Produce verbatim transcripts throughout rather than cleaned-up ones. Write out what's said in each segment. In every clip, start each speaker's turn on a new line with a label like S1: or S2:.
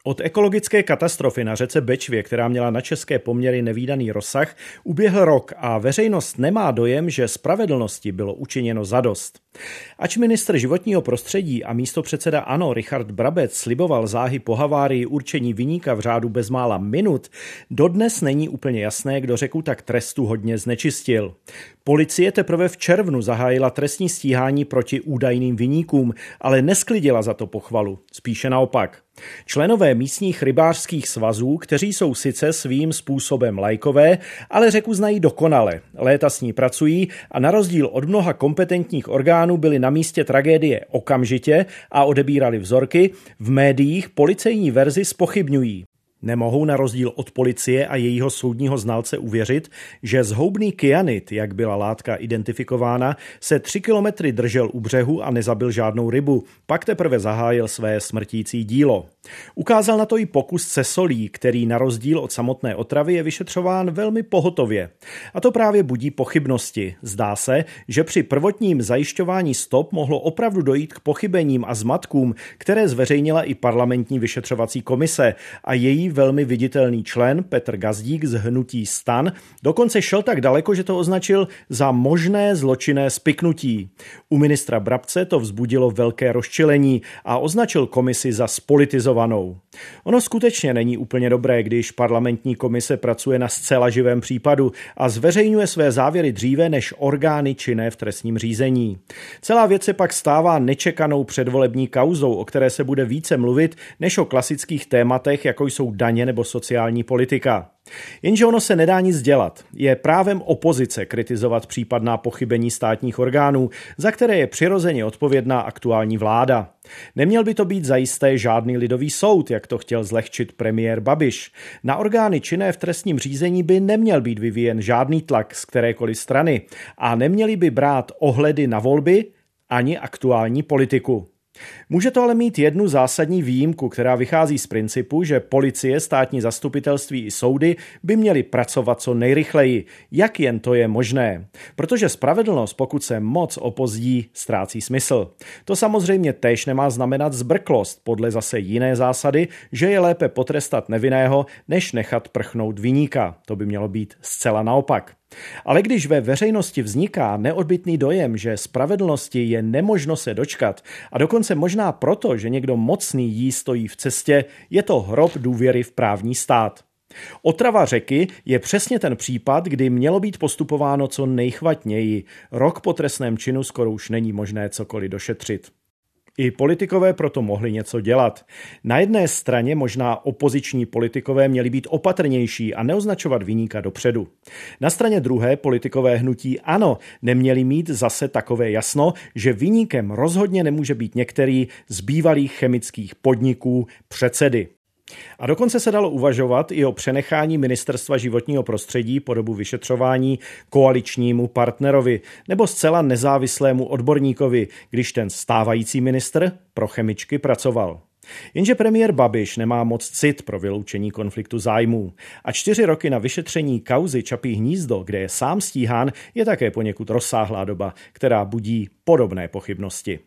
S1: Od ekologické katastrofy na řece Bečvě, která měla na české poměry nevídaný rozsah, uběhl rok a veřejnost nemá dojem, že spravedlnosti bylo učiněno zadost. Ač ministr životního prostředí a místopředseda ANO Richard Brabec sliboval záhy po havárii určení viníka v řádu bezmála minut, dodnes není úplně jasné, kdo řeku tak trestu hodně znečistil. Policie teprve v červnu zahájila trestní stíhání proti údajným viníkům, ale nesklidila za to pochvalu, spíše naopak. Členové místních rybářských svazů, kteří jsou sice svým způsobem laikové, ale řeku znají dokonale, léta s ní pracují a na rozdíl od mnoha kompetentních orgánů byli na místě tragédie okamžitě a odebírali vzorky, v médiích policejní verzi zpochybňují. Nemohou na rozdíl od policie a jejího soudního znalce uvěřit, že zhoubný kyanid, jak byla látka identifikována, se tři kilometry držel u břehu a nezabil žádnou rybu, pak teprve zahájil své smrtící dílo. Ukázal na to i pokus se solí, který na rozdíl od samotné otravy je vyšetřován velmi pohotově. A to právě budí pochybnosti. Zdá se, že při prvotním zajišťování stop mohlo opravdu dojít k pochybením a zmatkům, které zveřejnila i parlamentní vyšetřovací komise a její velmi viditelný člen Petr Gazdík z hnutí STAN dokonce šel tak daleko, že to označil za možné zločinné spiknutí. U ministra Brabce to vzbudilo velké rozčilení a označil komisi za spolitizovanou. Ono skutečně není úplně dobré, když parlamentní komise pracuje na zcela živém případu a zveřejňuje své závěry dříve než orgány činné v trestním řízení. Celá věc se pak stává nečekanou předvolební kauzou, o které se bude více mluvit než o klasických tématech, jako jsou daně nebo sociální politika. Jenže ono se nedá nic dělat. Je právem opozice kritizovat případná pochybení státních orgánů, za které je přirozeně odpovědná aktuální vláda. Neměl by to být zajisté žádný lidový soud, jak to chtěl zlehčit premiér Babiš. Na orgány činné v trestním řízení by neměl být vyvíjen žádný tlak z kterékoliv strany a neměli by brát ohledy na volby ani aktuální politiku. Může to ale mít jednu zásadní výjimku, která vychází z principu, že policie, státní zastupitelství i soudy by měly pracovat co nejrychleji, jak jen to je možné. Protože spravedlnost, pokud se moc opozdí, ztrácí smysl. To samozřejmě též nemá znamenat zbrklost, podle zase jiné zásady, že je lépe potrestat nevinného, než nechat prchnout viníka. To by mělo být zcela naopak. Ale když ve veřejnosti vzniká neodbytný dojem, že spravedlnosti je nemožno se dočkat a dokonce možná proto, že někdo mocný jí stojí v cestě, je to hrob důvěry v právní stát. Otrava řeky je přesně ten případ, kdy mělo být postupováno co nejchvatněji. Rok po trestném činu skoro už není možné cokoliv došetřit. I politikové proto mohli něco dělat. Na jedné straně možná opoziční politikové měli být opatrnější a neoznačovat viníka dopředu. Na straně druhé politikové hnutí ANO neměli mít zase takové jasno, že viníkem rozhodně nemůže být některý z bývalých chemických podniků předsedy. A dokonce se dalo uvažovat i o přenechání ministerstva životního prostředí po dobu vyšetřování koaličnímu partnerovi nebo zcela nezávislému odborníkovi, když ten stávající ministr pro chemičky pracoval. Jenže premiér Babiš nemá moc cit pro vyloučení konfliktu zájmů. A čtyři roky na vyšetření kauzy Čapí hnízdo, kde je sám stíhán, je také poněkud rozsáhlá doba, která budí podobné pochybnosti.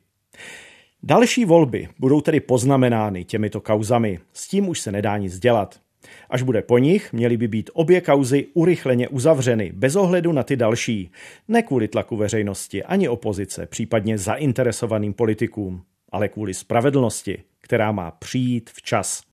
S1: Další volby budou tedy poznamenány těmito kauzami. S tím už se nedá nic dělat. Až bude po nich, měly by být obě kauzy urychleně uzavřeny, bez ohledu na ty další. Ne kvůli tlaku veřejnosti, ani opozice, případně zainteresovaným politikům, ale kvůli spravedlnosti, která má přijít včas.